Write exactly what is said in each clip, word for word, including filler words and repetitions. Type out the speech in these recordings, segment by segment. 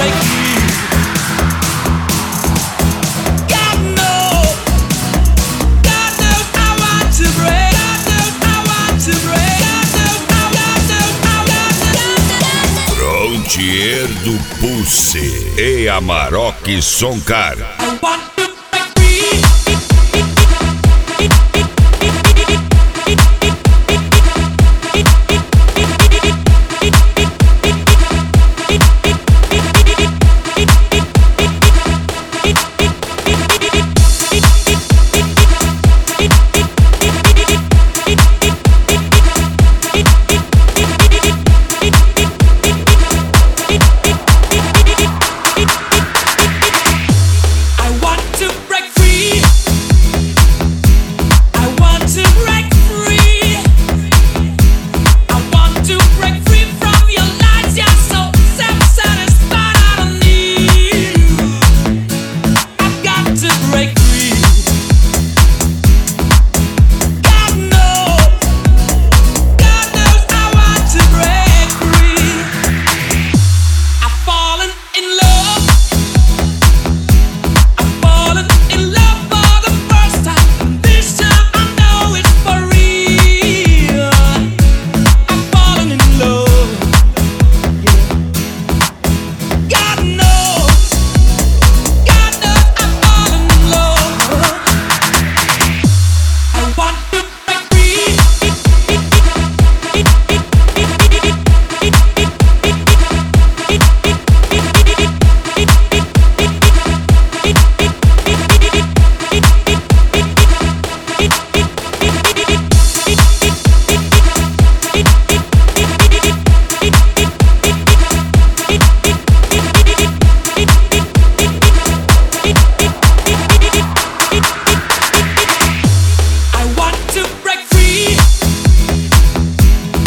break free. God knows, God knows I want to break. God knows I want to break. God knows, God knows, God knows, God knows. Frontier do Pulse e Amarok Soncar. I want to break free.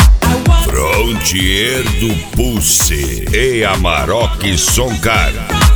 Frontier do Pulse e Amarok Soncar.